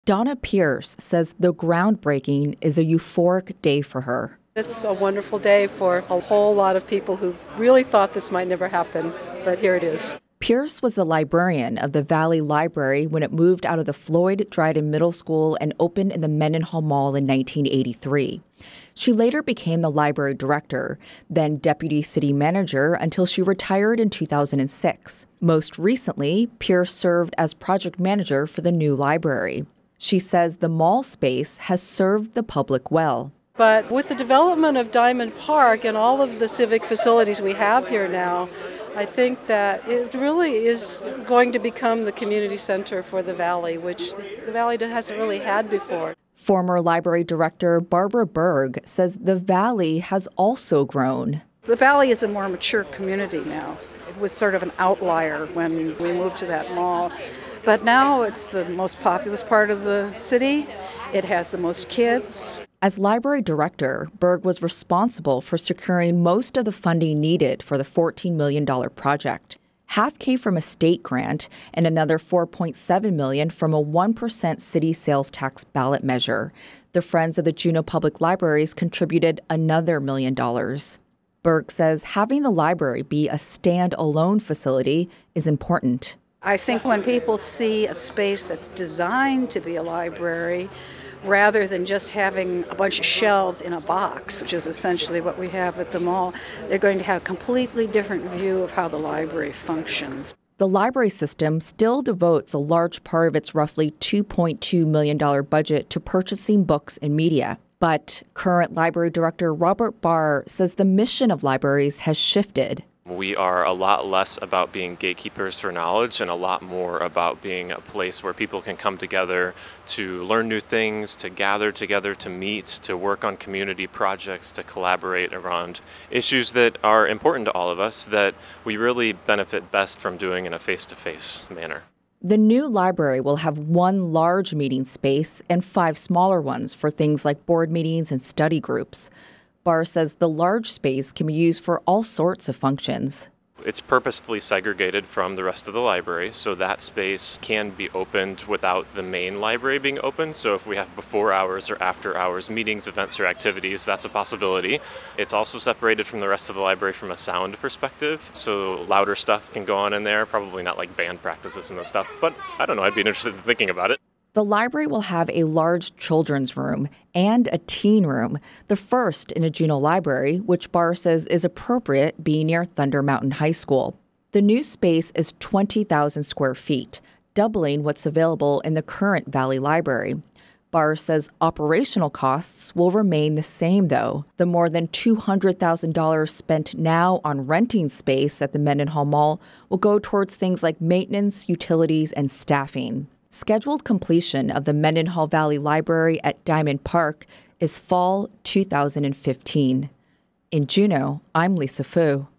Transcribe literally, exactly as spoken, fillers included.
Donna Pierce says the groundbreaking is a euphoric day for her. It's a wonderful day for a whole lot of people who really thought this might never happen, but here it is. Pierce was the librarian of the Valley Library when it moved out of the Floyd Dryden Middle School and opened in the Mendenhall Mall in nineteen eighty-three. She later became the library director, then deputy city manager until she retired in two thousand six. Most recently, Pierce served as project manager for the new library. She says the mall space has served the public well. But with the development of Diamond Park and all of the civic facilities we have here now, I think that it really is going to become the community center for the Valley, which the Valley hasn't really had before. Former library director Barbara Berg says the Valley has also grown. The Valley is a more mature community now. It was sort of an outlier when we moved to that mall. But now it's the most populous part of the city. It has the most kids. As library director, Berg was responsible for securing most of the funding needed for the fourteen million dollars project. Half came from a state grant and another four point seven million dollars from a one percent city sales tax ballot measure. The Friends of the Juneau Public Libraries contributed another million dollars. Berg says having the library be a stand-alone facility is important. I think when people see a space that's designed to be a library, rather than just having a bunch of shelves in a box, which is essentially what we have at the mall, they're going to have a completely different view of how the library functions. The library system still devotes a large part of its roughly two point two million dollars budget to purchasing books and media. But current library director Robert Barr says the mission of libraries has shifted. We are a lot less about being gatekeepers for knowledge and a lot more about being a place where people can come together to learn new things, to gather together, to meet, to work on community projects, to collaborate around issues that are important to all of us that we really benefit best from doing in a face-to-face manner. The new library will have one large meeting space and five smaller ones for things like board meetings and study groups. Barr says the large space can be used for all sorts of functions. It's purposefully segregated from the rest of the library, so that space can be opened without the main library being open. So if we have before hours or after hours meetings, events, or activities, that's a possibility. It's also separated from the rest of the library from a sound perspective, so louder stuff can go on in there, probably not like band practices and that stuff, but I don't know, I'd be interested in thinking about it. The library will have a large children's room and a teen room, the first in a Juneau library, which Barr says is appropriate being near Thunder Mountain High School. The new space is twenty thousand square feet, doubling what's available in the current Valley Library. Barr says operational costs will remain the same, though. The more than two hundred thousand dollars spent now on renting space at the Mendenhall Mall will go towards things like maintenance, utilities, and staffing. Scheduled completion of the Mendenhall Valley Library at Diamond Park is fall two thousand fifteen. In Juneau, I'm Lisa Fu.